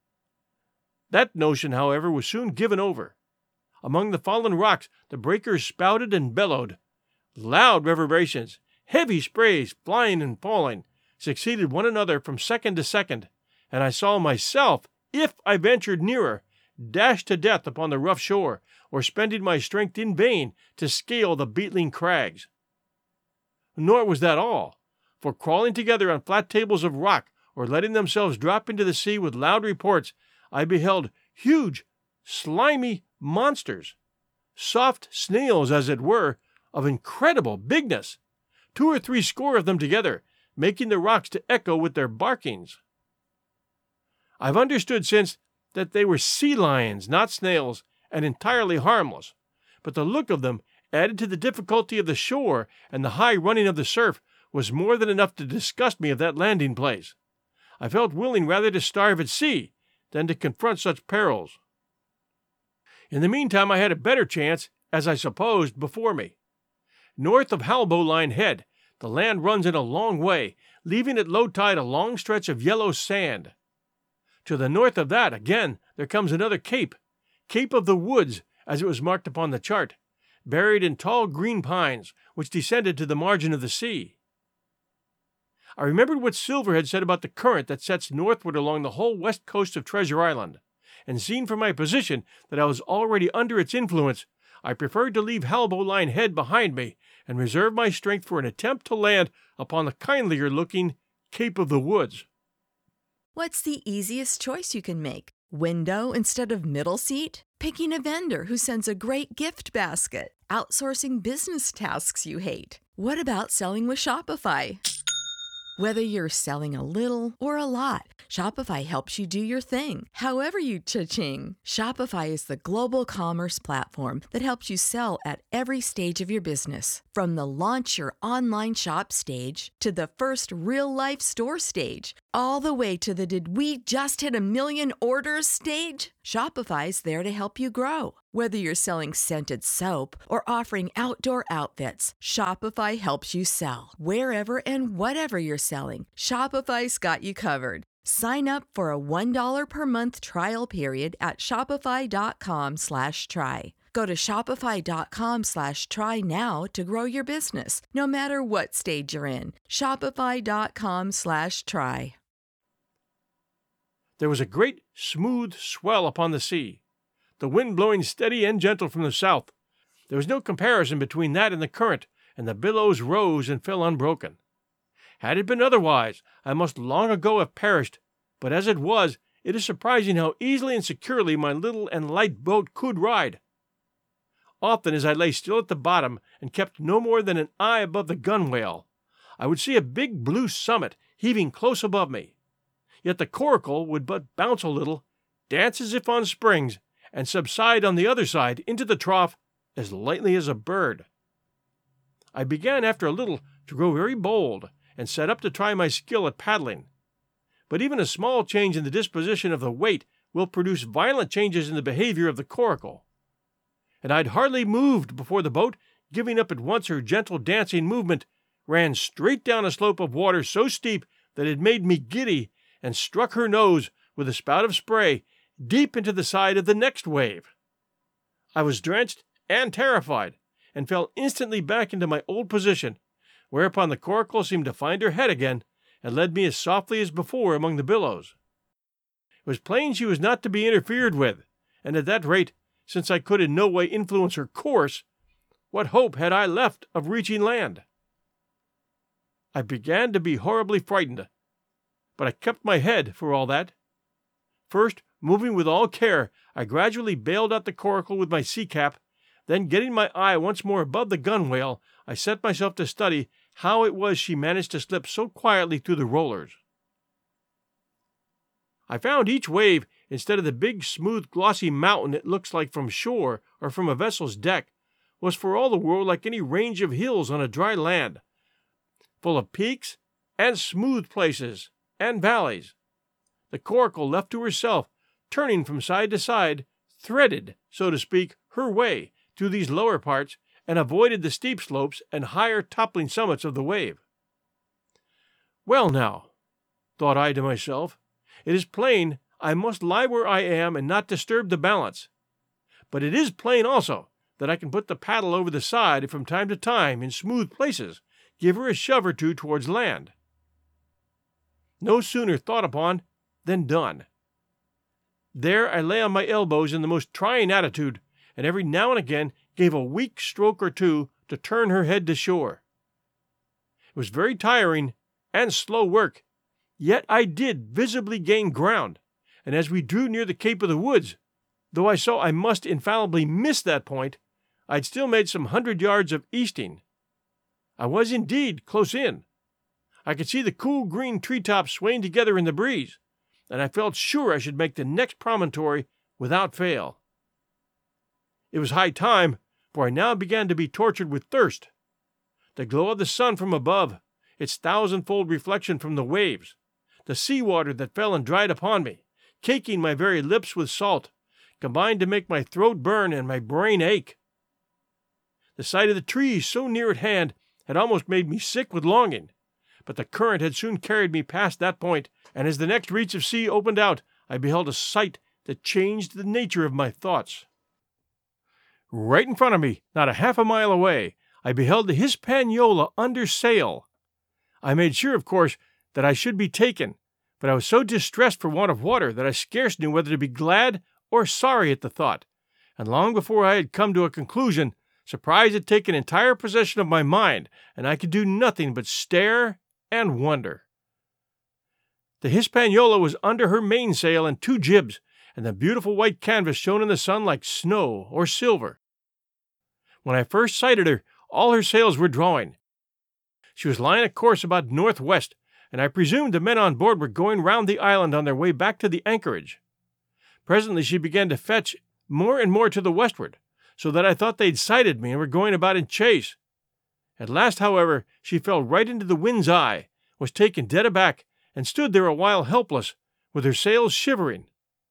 That notion, however, was soon given over. Among the fallen rocks the breakers spouted and bellowed. Loud reverberations, heavy sprays flying and falling, succeeded one another from second to second, and I saw myself, if I ventured nearer, dashed to death upon the rough shore, or spending my strength in vain to scale the beetling crags. Nor was that all, for crawling together on flat tables of rock or letting themselves drop into the sea with loud reports, I beheld huge, slimy monsters, soft snails, as it were, of incredible bigness, two or three score of them together, making the rocks to echo with their barkings. I've understood since that they were sea lions, not snails, and entirely harmless, but the look of them, added to the difficulty of the shore and the high running of the surf, was more than enough to disgust me of that landing place. I felt willing rather to starve at sea than to confront such perils. In the meantime I had a better chance, as I supposed, before me. North of Haulbowline Head, the land runs in a long way, leaving at low tide a long stretch of yellow sand. To the north of that, again, there comes another cape, Cape of the Woods, as it was marked upon the chart, buried in tall green pines, which descended to the margin of the sea. I remembered what Silver had said about the current that sets northward along the whole west coast of Treasure Island, and seeing from my position that I was already under its influence, I preferred to leave Haulbowline Head behind me and reserve my strength for an attempt to land upon the kindlier-looking Cape of the Woods. What's the easiest choice you can make? Window instead of middle seat? Picking a vendor who sends a great gift basket? Outsourcing business tasks you hate? What about selling with Shopify? Whether you're selling a little or a lot, Shopify helps you do your thing, however you cha-ching. Shopify is the global commerce platform that helps you sell at every stage of your business. From the launch your online shop stage to the first real-life store stage, all the way to the did we just hit a million orders stage. Shopify's there to help you grow. Whether you're selling scented soap or offering outdoor outfits, Shopify helps you sell. Wherever and whatever you're selling, Shopify's got you covered. Sign up for a one dollar per month trial period at shopify.com slash try. Go to shopify.com slash try now to grow your business, no matter what stage you're in. Shopify.com slash try. There was a great smooth swell upon the sea, the wind blowing steady and gentle from the south. There was no comparison between that and the current, and the billows rose and fell unbroken. Had it been otherwise, I must long ago have perished, but as it was, it is surprising how easily and securely my little and light boat could ride. Often as I lay still at the bottom and kept no more than an eye above the gunwale, I would see a big blue summit heaving close above me. Yet the coracle would but bounce a little, dance as if on springs, and subside on the other side into the trough as lightly as a bird. I began after a little to grow very bold, and set up to try my skill at paddling. But even a small change in the disposition of the weight will produce violent changes in the behavior of the coracle. And I'd hardly moved before the boat, giving up at once her gentle dancing movement, ran straight down a slope of water so steep that it made me giddy, and struck her nose with a spout of spray deep into the side of the next wave. I was drenched and terrified, and fell instantly back into my old position, whereupon the coracle seemed to find her head again, and led me as softly as before among the billows. It was plain she was not to be interfered with, and at that rate, since I could in no way influence her course, what hope had I left of reaching land? I began to be horribly frightened, but I kept my head for all that. First, moving with all care, I gradually bailed out the coracle with my sea cap. Then, getting my eye once more above the gunwale, I set myself to study how it was she managed to slip so quietly through the rollers. I found each wave, instead of the big, smooth, glossy mountain it looks like from shore or from a vessel's deck, was for all the world like any range of hills on a dry land, full of peaks and smooth places and valleys. The coracle, left to herself, turning from side to side, threaded, so to speak, her way through these lower parts, and avoided the steep slopes and higher toppling summits of the wave. Well now, thought I to myself, it is plain I must lie where I am and not disturb the balance. But it is plain also that I can put the paddle over the side and from time to time, in smooth places, give her a shove or two towards land. No sooner thought upon than done. There I lay on my elbows in the most trying attitude, and every now and again gave a weak stroke or two to turn her head to shore. It was very tiring, and slow work, yet I did visibly gain ground, and as we drew near the Cape of the Woods, though I saw I must infallibly miss that point, I'd still made some hundred yards of easting. I was indeed close in. I could see the cool green treetops swaying together in the breeze, and I felt sure I should make the next promontory without fail. It was high time, for I now began to be tortured with thirst. The glow of the sun from above, its thousandfold reflection from the waves, the sea water that fell and dried upon me, caking my very lips with salt, combined to make my throat burn and my brain ache. The sight of the trees so near at hand had almost made me sick with longing, but the current had soon carried me past that point, and as the next reach of sea opened out, I beheld a sight that changed the nature of my thoughts. Right in front of me, not a half a mile away, I beheld the Hispaniola under sail. I made sure, of course, that I should be taken, but I was so distressed for want of water that I scarce knew whether to be glad or sorry at the thought, and long before I had come to a conclusion, surprise had taken entire possession of my mind, and I could do nothing but stare and wonder. The Hispaniola was under her mainsail and two jibs, and the beautiful white canvas shone in the sun like snow or silver. When I first sighted her, all her sails were drawing. She was lying a course about northwest, and I presumed the men on board were going round the island on their way back to the anchorage. Presently she began to fetch more and more to the westward, so that I thought they'd sighted me and were going about in chase. At last, however, she fell right into the wind's eye, was taken dead aback, and stood there a while helpless, with her sails shivering.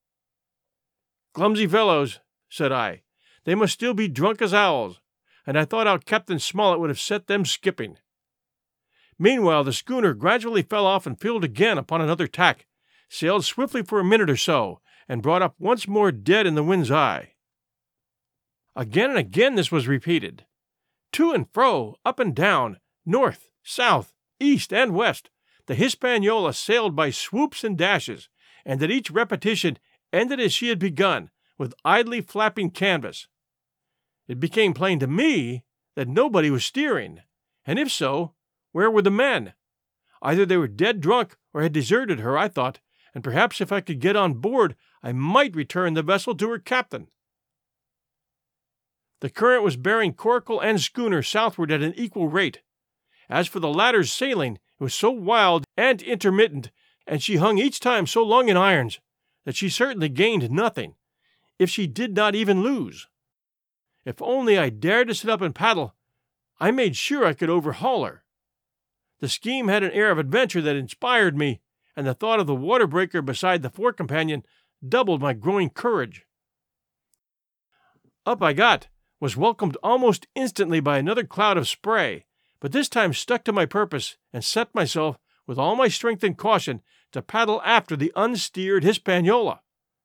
"Clumsy fellows," said I, "they must still be drunk as owls," and I thought how Captain Smollett would have set them skipping. Meanwhile the schooner gradually fell off and filled again upon another tack, sailed swiftly for a minute or so, and brought up once more dead in the wind's eye. Again and again this was repeated. To and fro, up and down, north, south, east, and west, the Hispaniola sailed by swoops and dashes, and at each repetition ended as she had begun, with idly flapping canvas. It became plain to me that nobody was steering, and if so, where were the men? Either they were dead drunk or had deserted her, I thought, and perhaps if I could get on board, I might return the vessel to her captain. The current was bearing coracle and schooner southward at an equal rate. As for the latter's sailing, it was so wild and intermittent, and she hung each time so long in irons, that she certainly gained nothing, if she did not even lose. If only I dared to sit up and paddle, I made sure I could overhaul her. The scheme had an air of adventure that inspired me, and the thought of the water breaker beside the fore companion doubled my growing courage. Up I got, was welcomed almost instantly by another cloud of spray, but this time stuck to my purpose and set myself, with all my strength and caution, to paddle after the unsteered Hispaniola.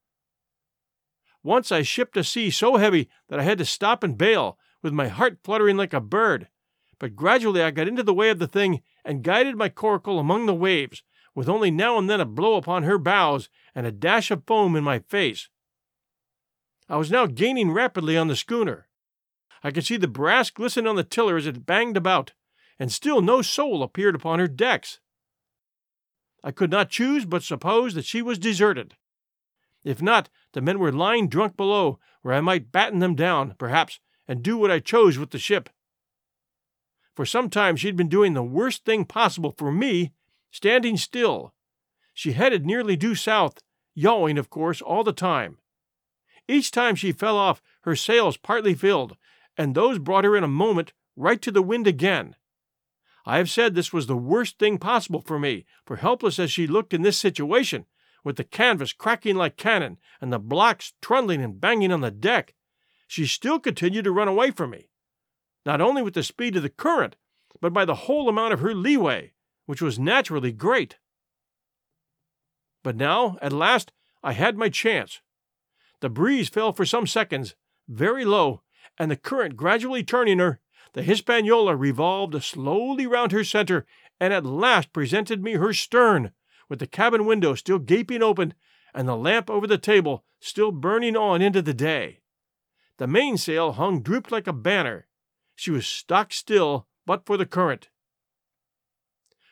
Once I shipped a sea so heavy that I had to stop and bail, with my heart fluttering like a bird, but gradually I got into the way of the thing and guided my coracle among the waves, with only now and then a blow upon her bows and a dash of foam in my face. I was now gaining rapidly on the schooner. I could see the brass glisten on the tiller as it banged about, and still no soul appeared upon her decks. I could not choose but suppose that she was deserted. If not, the men were lying drunk below, where I might batten them down, perhaps, and do what I chose with the ship. For some time she had been doing the worst thing possible for me, standing still. She headed nearly due south, yawing, of course, all the time. Each time she fell off, her sails partly filled, and those brought her in a moment right to the wind again. I have said this was the worst thing possible for me, for helpless as she looked in this situation, with the canvas cracking like cannon and the blocks trundling and banging on the deck, she still continued to run away from me, not only with the speed of the current, but by the whole amount of her leeway, which was naturally great. But now, at last, I had my chance. The breeze fell for some seconds, very low, and the current gradually turning her, the Hispaniola revolved slowly round her center, and at last presented me her stern, with the cabin window still gaping open, and the lamp over the table still burning on into the day. The mainsail hung drooped like a banner. She was stock still, but for the current.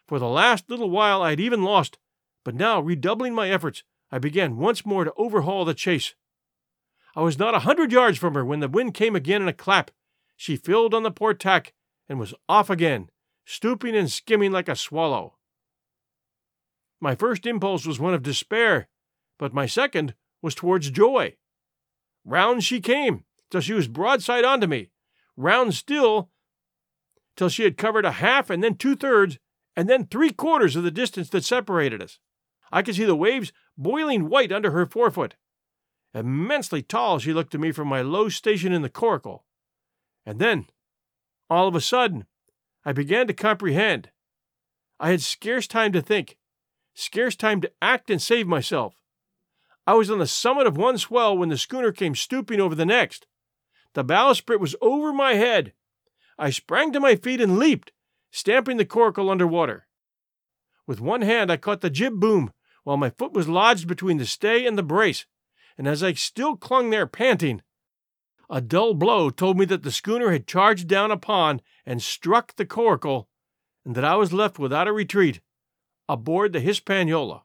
For the last little while I had even lost, but now, redoubling my efforts, I began once more to overhaul the chase. I was not a hundred yards from her when the wind came again in a clap. She filled on the port tack and was off again, stooping and skimming like a swallow. My first impulse was one of despair, but my second was towards joy. Round she came, till she was broadside onto me, round still, till she had covered a half and then two-thirds, and then three-quarters of the distance that separated us. I could see the waves boiling white under her forefoot. Immensely tall she looked to me from my low station in the coracle. And then, all of a sudden, I began to comprehend. I had scarce time to think, scarce time to act and save myself. I was on the summit of one swell when the schooner came stooping over the next. The bowsprit was over my head. I sprang to my feet and leaped, stamping the coracle under water. With one hand I caught the jib boom, while my foot was lodged between the stay and the brace, and as I still clung there panting, a dull blow told me that the schooner had charged down upon and struck the coracle, and that I was left without a retreat, aboard the Hispaniola.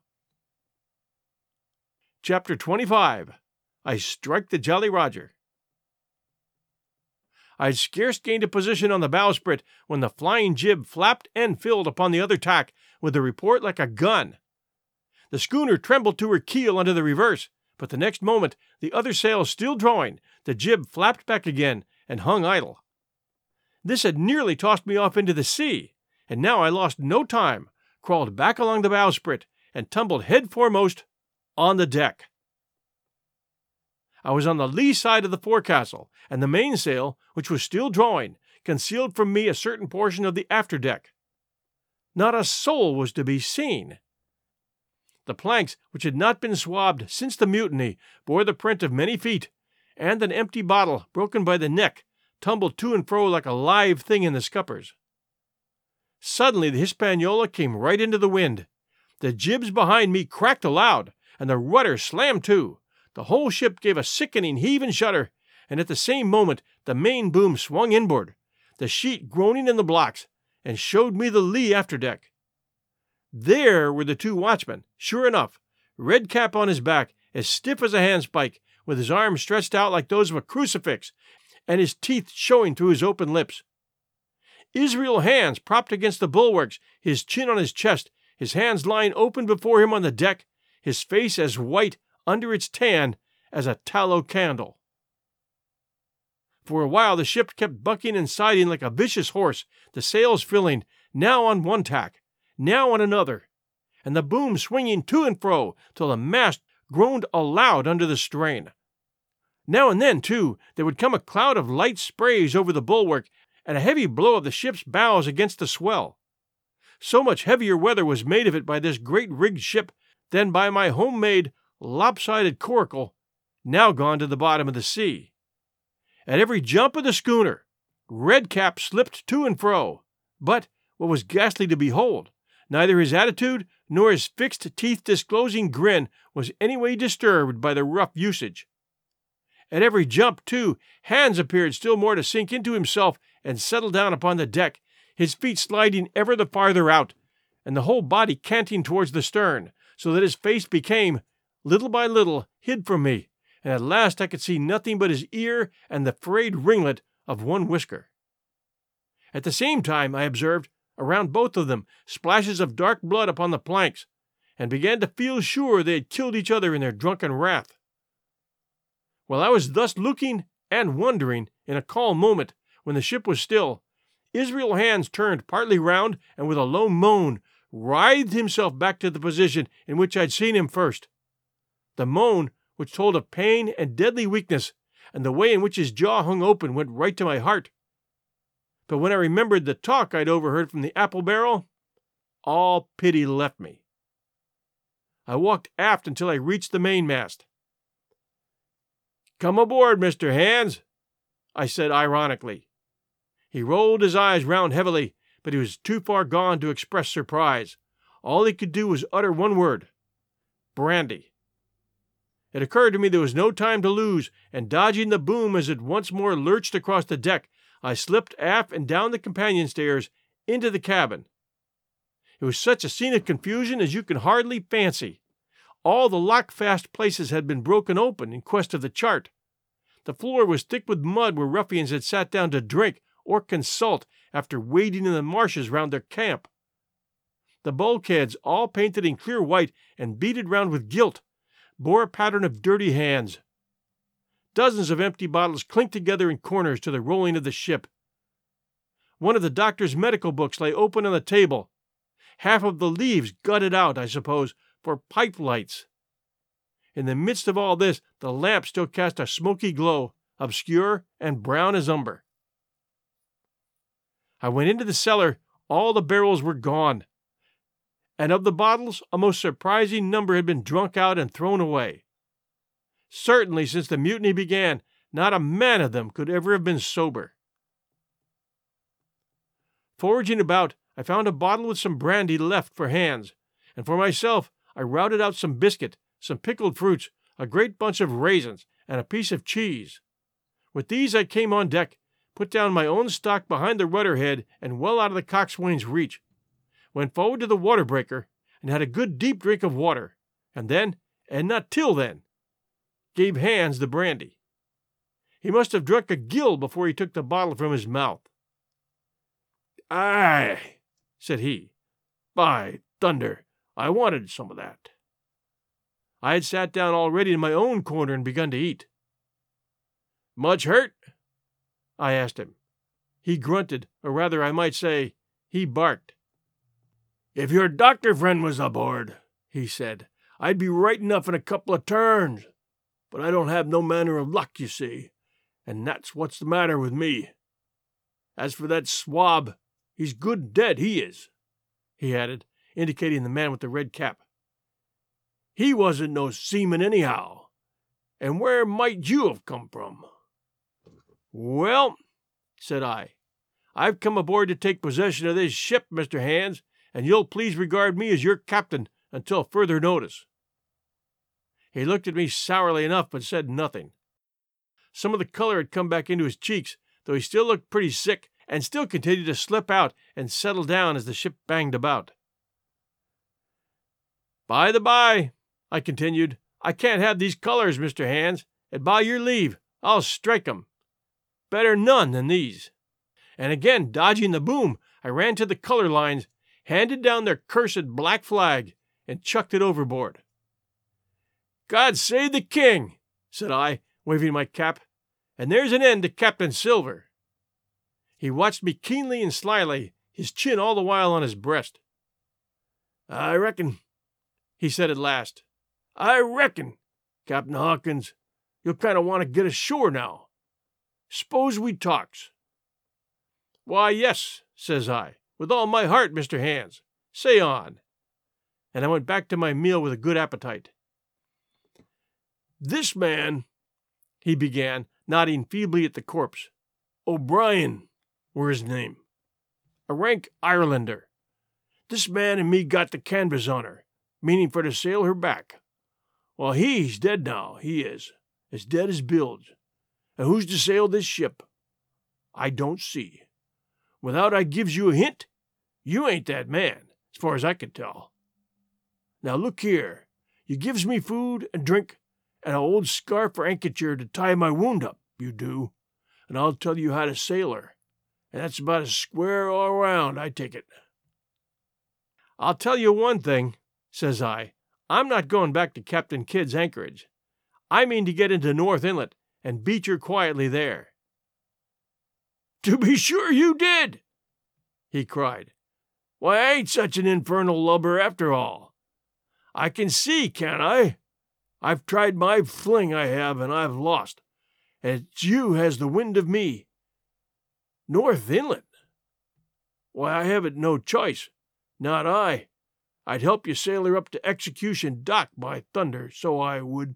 Chapter twenty-five. I Strike the Jolly Roger. I had scarce gained a position on the bowsprit when the flying jib flapped and filled upon the other tack with a report like a gun. The schooner trembled to her keel under the reverse, but the next moment, the other sail still drawing, the jib flapped back again and hung idle. This had nearly tossed me off into the sea, and now I lost no time, crawled back along the bowsprit, and tumbled head foremost on the deck. I was on the lee side of the forecastle, and the mainsail, which was still drawing, concealed from me a certain portion of the afterdeck. Not a soul was to be seen. The planks, which had not been swabbed since the mutiny, bore the print of many feet, and an empty bottle, broken by the neck, tumbled to and fro like a live thing in the scuppers. Suddenly the Hispaniola came right into the wind. The jibs behind me cracked aloud, and the rudder slammed to. The whole ship gave a sickening heave and shudder, and at the same moment the main boom swung inboard, the sheet groaning in the blocks, and showed me the lee afterdeck. There were the two watchmen, sure enough, Redcap on his back, as stiff as a handspike, with his arms stretched out like those of a crucifix, and his teeth showing through his open lips. Israel Hands propped against the bulwarks, his chin on his chest, his hands lying open before him on the deck, his face as white under its tan as a tallow candle. For a while the ship kept bucking and siding like a vicious horse, the sails filling, now on one tack, now on another, and the boom swinging to and fro till the mast groaned aloud under the strain. Now and then, too, there would come a cloud of light sprays over the bulwark, and a heavy blow of the ship's bows against the swell. So much heavier weather was made of it by this great rigged ship than by my homemade, lopsided coracle, now gone to the bottom of the sea. At every jump of the schooner, Redcap slipped to and fro, but, what was ghastly to behold, neither his attitude nor his fixed teeth-disclosing grin was any way disturbed by the rough usage. At every jump, too, Hands appeared still more to sink into himself and settle down upon the deck, his feet sliding ever the farther out, and the whole body canting towards the stern, so that his face became, little by little, hid from me, and at last I could see nothing but his ear and the frayed ringlet of one whisker. At the same time I observed, around both of them, splashes of dark blood upon the planks, and began to feel sure they had killed each other in their drunken wrath. While I was thus looking and wondering, in a calm moment, when the ship was still, Israel Hands turned partly round, and with a low moan, writhed himself back to the position in which I had seen him first. The moan, which told of pain and deadly weakness, and the way in which his jaw hung open, went right to my heart. But when I remembered the talk I'd overheard from the apple barrel, all pity left me. I walked aft until I reached the mainmast. "Come aboard, Mister Hands," I said ironically. He rolled his eyes round heavily, but he was too far gone to express surprise. All he could do was utter one word: brandy. It occurred to me there was no time to lose, and dodging the boom as it once more lurched across the deck, I slipped aft and down the companion stairs into the cabin. It was such a scene of confusion as you can hardly fancy. All the lock-fast places had been broken open in quest of the chart. The floor was thick with mud where ruffians had sat down to drink or consult after wading in the marshes round their camp. The bulkheads, all painted in clear white and beaded round with gilt, bore a pattern of dirty hands. Dozens of empty bottles clinked together in corners to the rolling of the ship. One of the doctor's medical books lay open on the table, half of the leaves gutted out, I suppose, for pipe lights. In the midst of all this, the lamp still cast a smoky glow, obscure and brown as umber. I went into the cellar. All the barrels were gone, and of the bottles, a most surprising number had been drunk out and thrown away. Certainly, since the mutiny began, not a man of them could ever have been sober. Foraging about, I found a bottle with some brandy left for hands, and for myself I routed out some biscuit, some pickled fruits, a great bunch of raisins, and a piece of cheese. With these I came on deck, put down my own stock behind the rudder head and well out of the coxswain's reach, went forward to the water breaker, and had a good deep drink of water, and then, and not till then, gave Hans the brandy. He must have drunk a gill before he took the bottle from his mouth. "Aye," said he. "By thunder, I wanted some of that." I had sat down already in my own corner and begun to eat. "Much hurt?" I asked him. He grunted, or rather I might say, he barked. "If your doctor friend was aboard," he said, "I'd be right enough in a couple of turns. But I don't have no manner of luck, you see, and that's what's the matter with me. As for that swab, he's good dead, he is," he added, indicating the man with the red cap. "He wasn't no seaman anyhow. And where might you have come from?" "Well," said I, "I've come aboard to take possession of this ship, Mister Hans, and you'll please regard me as your captain until further notice." He looked at me sourly enough, but said nothing. Some of the color had come back into his cheeks, though he still looked pretty sick, and still continued to slip out and settle down as the ship banged about. "By the by," I continued, "I can't have these colors, Mister Hans, and by your leave, I'll strike 'em. Better none than these." And again, dodging the boom, I ran to the color lines, handed down their cursed black flag, and chucked it overboard. "God save the king," said I, waving my cap, "and there's an end to Captain Silver." He watched me keenly and slyly, his chin all the while on his breast. "I reckon," he said at last, "I reckon, Captain Hawkins, you'll kind of want to get ashore now. S'pose we talks." "Why, yes," says I, "with all my heart, Mister Hans. Say on." And I went back to my meal with a good appetite. "This man," he began, nodding feebly at the corpse, "O'Brien were his name. A rank Irelander. This man and me got the canvas on her, meaning for to sail her back. Well, he's dead now, he is, as dead as bilge. And who's to sail this ship? I don't see. Without I gives you a hint, you ain't that man, as far as I can tell. Now look here, you gives me food and drink, and an old scarf or handkerchief to tie my wound up, you do, and I'll tell you how to sail her, and that's about as square all around, I take it." "I'll tell you one thing," says I, "I'm not going back to Captain Kidd's anchorage. I mean to get into North Inlet and beach her quietly there." "To be sure you did," he cried. "Why, I ain't such an infernal lubber after all. I can see, can't I? I've tried my fling, I have, and I've lost. And it's you has the wind of me. North Inlet? Why, I haven't no choice. Not I. I'd help you sail her up to Execution Dock, by thunder, so I would."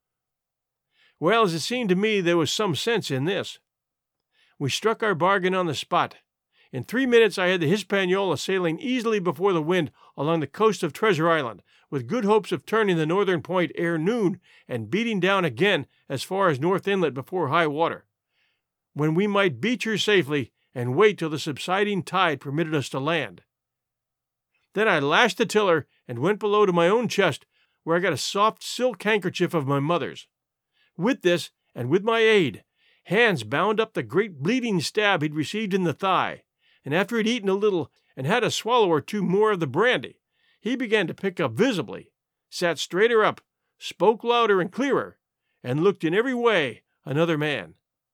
Well, as it seemed to me, there was some sense in this. We struck our bargain on the spot. In three minutes I had the Hispaniola sailing easily before the wind along the coast of Treasure Island, with good hopes of turning the northern point ere noon and beating down again as far as North Inlet before high water, when we might beach her safely and wait till the subsiding tide permitted us to land. Then I lashed the tiller and went below to my own chest, where I got a soft silk handkerchief of my mother's. With this, and with my aid, Hans bound up the great bleeding stab he'd received in the thigh, and after he'd eaten a little and had a swallow or two more of the brandy, he began to pick up visibly, sat straighter up, spoke louder and clearer, and looked in every way another man.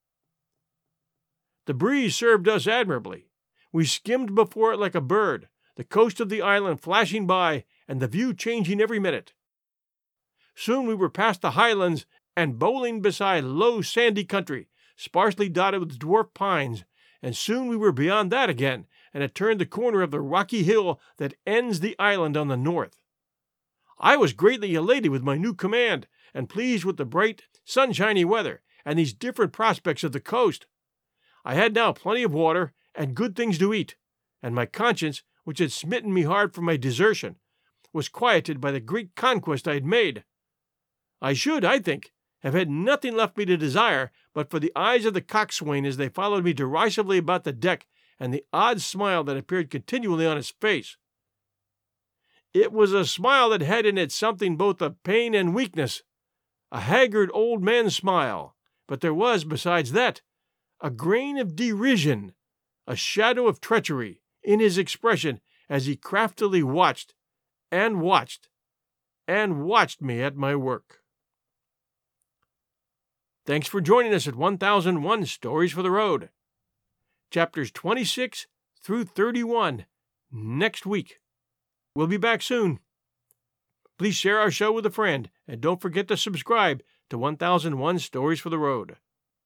The breeze served us admirably. We skimmed before it like a bird, the coast of the island flashing by and the view changing every minute. Soon we were past the highlands and bowling beside low sandy country, sparsely dotted with dwarf pines, and soon we were beyond that again, and had turned the corner of the rocky hill that ends the island on the north. I was greatly elated with my new command, and pleased with the bright, sunshiny weather, and these different prospects of the coast. I had now plenty of water, and good things to eat, and my conscience, which had smitten me hard for my desertion, was quieted by the great conquest I had made. I should, I think, have had nothing left me to desire but for the eyes of the coxswain as they followed me derisively about the deck, and the odd smile that appeared continually on his face. It was a smile that had in it something both of pain and weakness, a haggard old man's smile, but there was, besides that, a grain of derision, a shadow of treachery, in his expression as he craftily watched, and watched, and watched me at my work. Thanks for joining us at one thousand one Stories for the Road. Chapters twenty-six through thirty-one next week. We'll be back soon. Please share our show with a friend, and don't forget to subscribe to one thousand one Stories for the Road.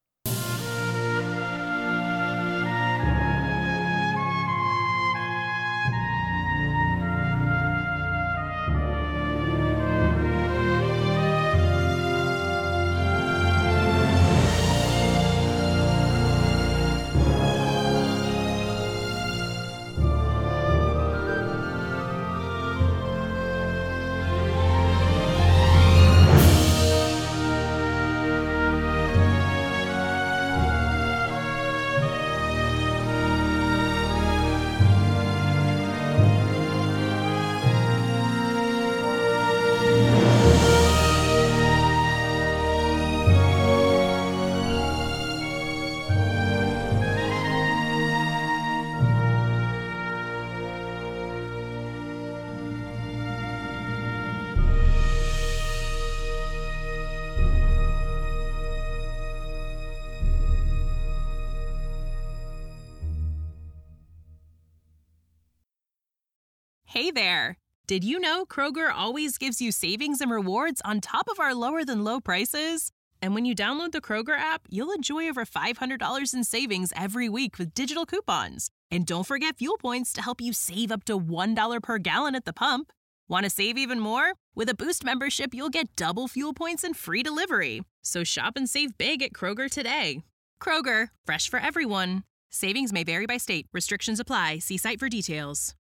Hey there! Did you know Kroger always gives you savings and rewards on top of our lower-than-low prices? And when you download the Kroger app, you'll enjoy over five hundred dollars in savings every week with digital coupons. And don't forget fuel points to help you save up to one dollar per gallon at the pump. Want to save even more? With a Boost membership, you'll get double fuel points and free delivery. So shop and save big at Kroger today. Kroger, fresh for everyone. Savings may vary by state. Restrictions apply. See site for details.